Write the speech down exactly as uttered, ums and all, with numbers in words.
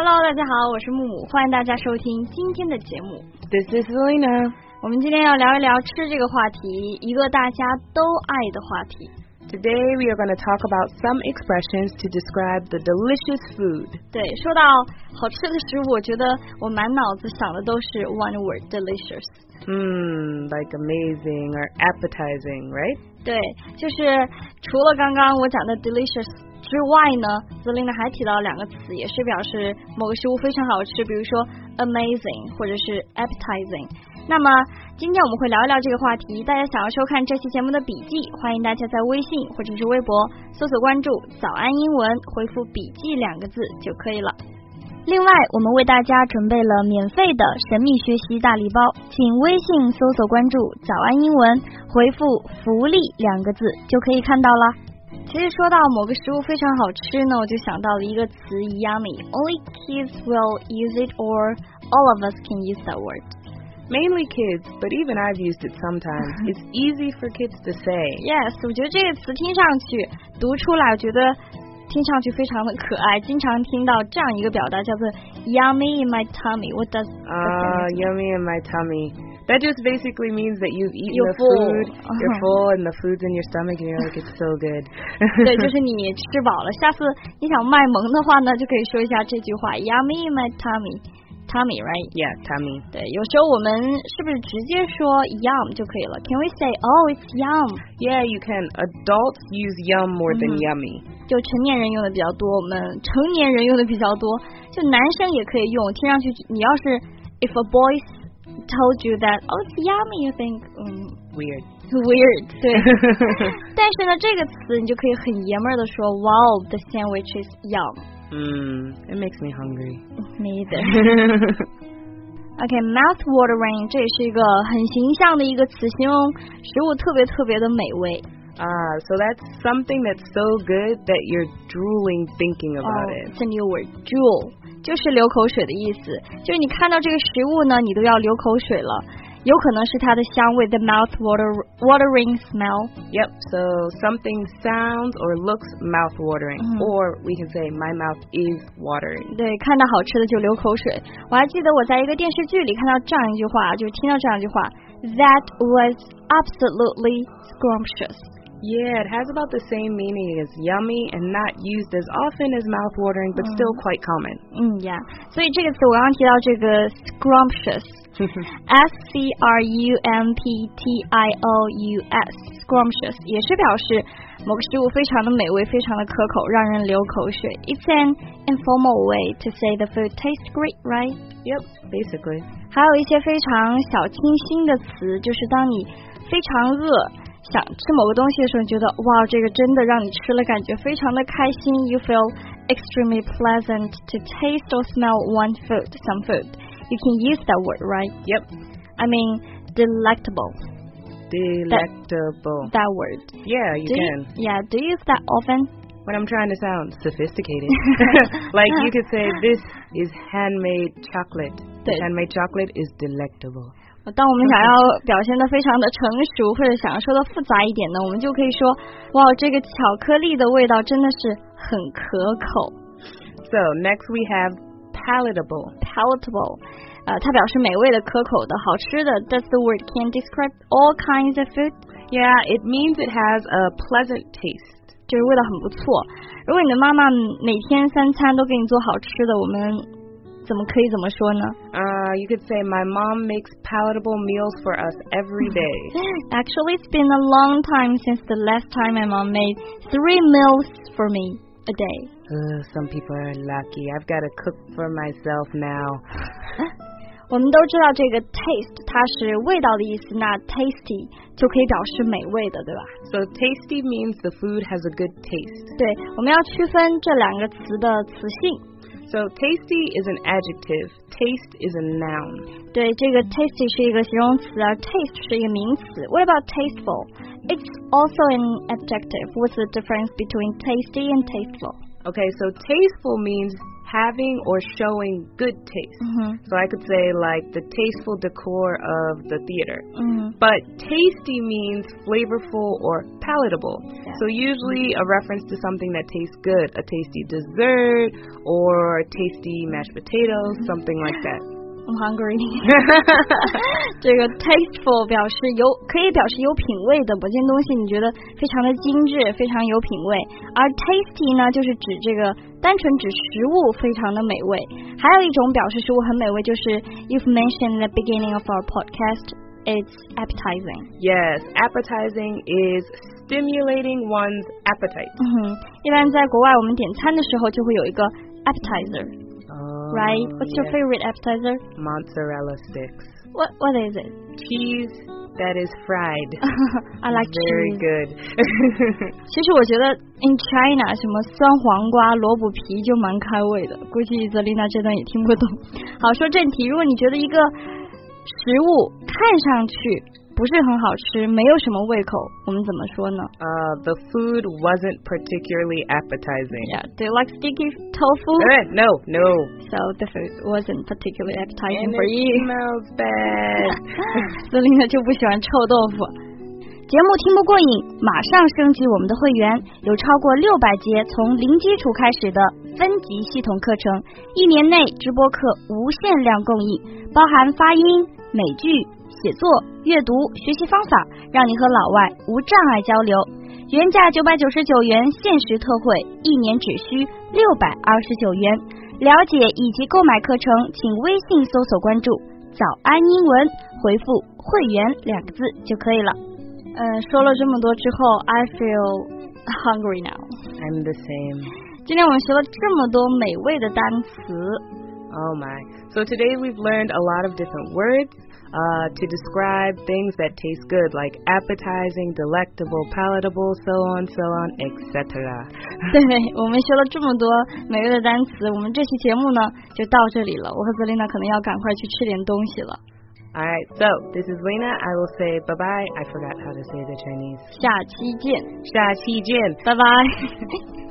Hello， 大家好，我是木木，欢迎大家收听今天的节目。 This is Selena。 我们今天要聊一聊吃这个话题，一个大家都爱的话题。 Today we are going to talk about some expressions to describe the delicious food. 对，说到好吃的食物，我觉得我满脑子想的都是 one word, delicious. Hmm, like amazing or appetizing, right? 对，就是除了刚刚我讲的 delicious 之外呢 Selena 还提到两个词，也是表示某个食物非常好吃，比如说 amazing 或者是 appetizing。那么今天我们会聊一聊这个话题，大家想要收看这期节目的笔记，欢迎大家在微信或者是微博搜索关注早安英文，回复笔记两个字就可以了。另外我们为大家准备了免费的神秘学习大礼包，请微信搜索关注早安英文，回复福利两个字就可以看到了。其实说到某个食物非常好吃呢，我就想到了一个词 yummy. Only kids will use it or all of us can use that word. Mainly kids, but even I've used it sometimes. It's easy for kids to say. Yes, 我觉得这个词听上去读出来，我觉得听上去非常的可爱，经常听到这样一个表达叫做 yummy in my tummy. What does Ah, uh, yummy in my tummy. That just basically means that you've eaten you're the full. food, you're full, and the food's in your stomach, and you're like, it's so good. 对，就是你吃饱了。下次你想卖萌的话呢，就可以说一下这句话 yummy in my tummy.Tummy, right? Yeah, tummy. 对，有时候我们是不是直接说 yum 就可以了 Can we say, oh, it's yum? Yeah, you can. Adults use yum more than yummy. 就成年人用的比较多，我们成年人用的比较多，就男生也可以用。听上去你要是 if a boy told you that, oh, it's yummy, you think, 嗯 Weird. Weird, 对。但是呢，这个词你就可以很爷们儿的说 Wow, the sandwich is yum. Mmm, it makes me hungry. Me either. Okay, mouth watering 这也是一个很形象的一个词，形容食物特别特别的美味。 Ah, so that's something that's so good that you're drooling thinking about oh, it. It's a new word, drool, 就是流口水的意思，就是你看到这个食物呢，你都要流口水了。有可能是它的香味 the mouth water, watering smell. Yep, so something sounds or looks mouth watering, mm-hmm. or we can say my mouth is watering. 对，看到好吃的就流口水。我还记得我在一个电视剧里看到这样一句话，就听到这样一句话 That was absolutely scrumptious. Yeah, it has about the same meaning as yummy and not used as often as mouth watering, but mm. still quite common. 嗯 yeah. 所以这个词我刚刚提到这个 scrumptious S C R U M P T I O U S scrumptious 也是表示某个食物非常的美味，非常的可口，让人流口水。It's an informal way to say the food tastes great, right? Yep, basically. 还有一些非常小清新的词，就是当你非常饿想吃某个东西的时候，你觉得哇，这个真的让你吃了感觉非常的开心。You feel extremely pleasant to taste or smell one food, some food.You can use that word, right? Yep. I mean, delectable. Delectable. That, that word. Yeah, you do can. You, yeah, do you use that often? When I'm trying to sound sophisticated. Like you could say, this is handmade chocolate. This handmade chocolate is delectable. 当我们想要表现得非常的成熟，或者想要说的复杂一点呢，我们就可以说，哇，这个巧克力的味道真的是很可口。 So, next we have palatable. Palatable. 呃，它表示美味的、可口的、好吃的。Does the word can describe all kinds of food? Yeah, it means it has a pleasant taste. 就是味道很不错。如果你的妈妈每天三餐都给你做好吃的，我们怎么可以怎么说呢？ Uh, you could say my mom makes palatable meals for us every day. Actually, it's been a long time since the last time my mom made three meals for me a day. Uh, some people are lucky. I've got to cook for myself now. 我们都知道这个 taste 它是味道的意思，那 tasty 就可以表示美味的，对吧？ So tasty means the food has a good taste. 对，我们要区分这两个词的词性。 So tasty is an adjective, taste is a noun. 对，这个 tasty 是一个形容词，而 taste 是一个名词。What about tasteful? It's also an adjective. What's the difference between tasty and tasteful? Okay, so tasteful means having or showing good taste. Mm-hmm. So I could say like the tasteful decor of the theater. Mm-hmm. But tasty means flavorful or palatable. Yeah. So usually a reference to something that tastes good, a tasty dessert or tasty mashed potatoes, something like that. I'm hungry. 这个 tasteful 表示有可以表示有品味的某件东西，你觉得非常的精致，非常有品味。而 tasty 呢，就是指这个单纯指食物非常的美味。还有一种表示食物很美味，就是 you've mentioned at the beginning of our podcast, it's appetizing. Yes, appetizing is stimulating one's appetite. 嗯哼，一般在国外我们点餐的时候就会有一个 appetizer。Right? What's your yes. favorite appetizer? Mozzarella sticks. What What is it? Cheese that is fried. I like Very cheese. good. 其实我觉得 in China 什么酸黄瓜、萝卜皮就蛮开胃的，估计Zelina这段也听不懂。好，说正题，如果你觉得一个食物看上去不是很好吃，没有什么胃口，我们怎么说呢？ Uh, the food wasn't particularly appetizing. Yeah, do you like sticky tofu? Uh, no, no. So the food wasn't particularly appetizing And for it you. smells bad. Zelina 就不喜欢臭豆腐。节目听不过瘾，马上升级我们的会员，有超过六百节从零基础开始的分级系统课程，一年内直播课无限量供应，包含发音、美剧、写作、阅读、学习方法，让你和老外无障碍交流。原价九百九十九元，限时特惠，一年只需六百二十九元。了解以及购买课程，请微信搜索关注早安英文，回复会员两个字就可以了。嗯，说了这么多之后 I feel hungry now. I'm the same. 今天我们学了这么多美味的单词。 Oh my. So today we've learned a lot of different words uh, to describe things that taste good, like appetizing, delectable, palatable, so on, so on, et cetera. 对，我们学了这么多美味的单词，我们这期节目呢就到这里了。我和Zelina可能要赶快去吃点东西了。 Alright, so this is Lena. I will say bye-bye. I forgot how to say the Chinese. 下期见。 下期见。 拜拜。